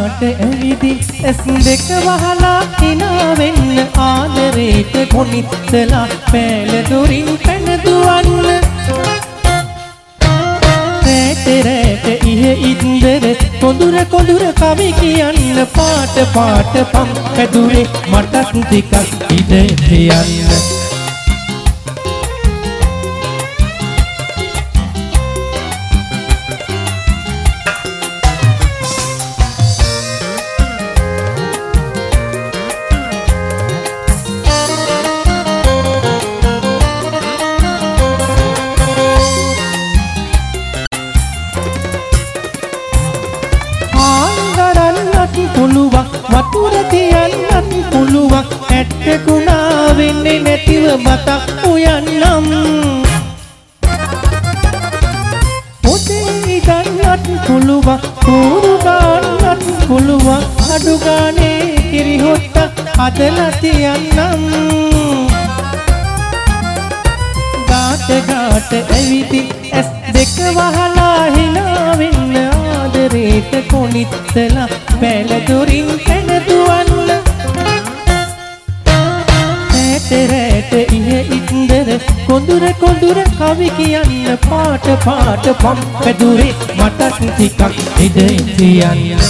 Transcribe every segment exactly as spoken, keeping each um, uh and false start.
ගාට ඇවිදින් ඇස් දෙක වහලා hina වෙන්න ආදරේට කොනිත්තලා පෑල දොරින් පැන දුවන්න රැට රැට ඉහ ඉන්දර කොඳුර කොඳුර කවි කියන්න පාට පාට පම් පැදුරේ මටත් ටිකක් ඉඩ තියන්න වතුර තියන්නත් පුළුවන් ඇට්ටකුණා වෙන්නේ නැතිව බතක් උයන්නම් පොතේ ඉගන්නත් පුළුවන් කූරු ගන්නත් පුළුවන් අඩු ගානේ කිරිහොත්තක් හදලා තියන්නම් ගාට ගාට ඇවිදින් ඇස් දෙක වහලා hina වෙන්න ආදරේට කොනිත්තලා පෑල දොරින් පැන දුවන්න රැට රැට ඉහ ඉන්දර කොඳුර කොඳුර කවි කියන්න පාට පාට පම් පැදුරේ මටත් ටිකක් ඉඩ තියන්න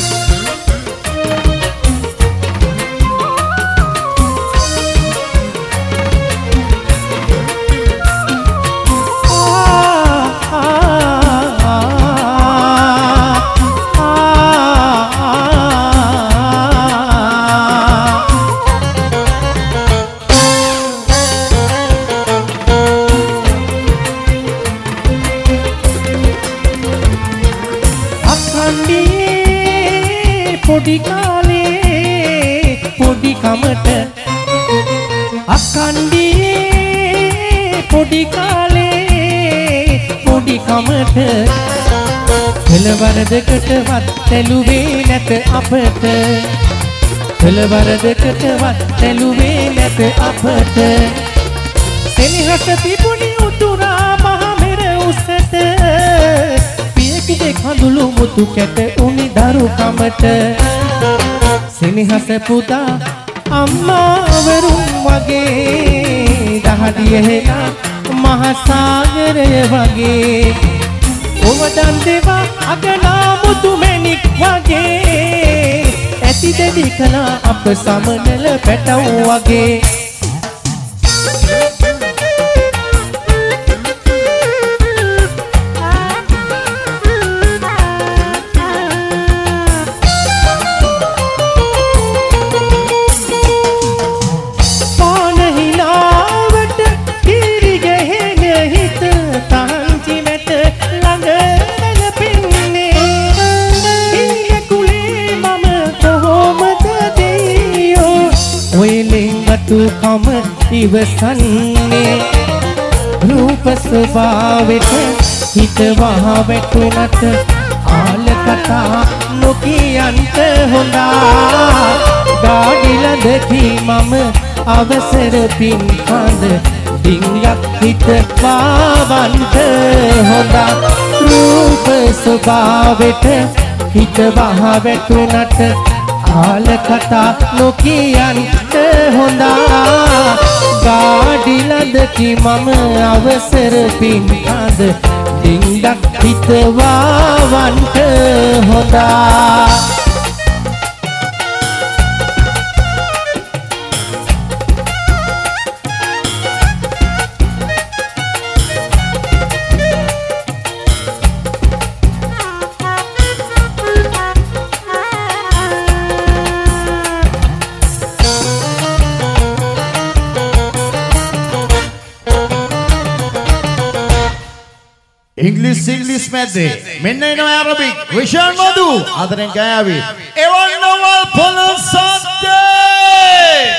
පොඩි කාලේ පොඩි කමට අකණ්ඩියේ පොඩි කාලේ පොඩි කමට පෙළවරදකටවත් තැළුවේ නැත අපට පෙළවරදකටවත් තැළුවේ නැත අපට සෙනෙහස තිබුණි උතුරා මහ මෙර උසට කඳුළු මුතු කැට උනි දරු කමට සෙනෙහස පුදා අම්මාවරුන් වගේ දහඩිය හෙලා මහ සාගරය වගේ ඔවදන් දෙවා අගනා මුතු මැණික් වගේ ඇති දෙවි කලා අප සමනල පැටව් වගේ කම ඉවසන්නේ රූප ස්වභාවෙට හිත වහ වැටුණට ආල කතා නොකියන්ට හොඳා ගාඩිලදකි මම අවසර පින් කඳ ඩිංගක් හිත පාවන්ට හොඳා රූප ස්වභාවෙට හිත වහ වැටුණට ආල කතා නොකියන්ට හොඳා ගාඩිලදකි මම අවසර පින් කඳ ඩිංගක් හිත වාවන්ට හොඳා English English මැද්දේ මෙන්න එනවා අරබික් විෂන් මදු අදරෙන් ගෑවි එවන්නවල් පොළොන් සද්දේ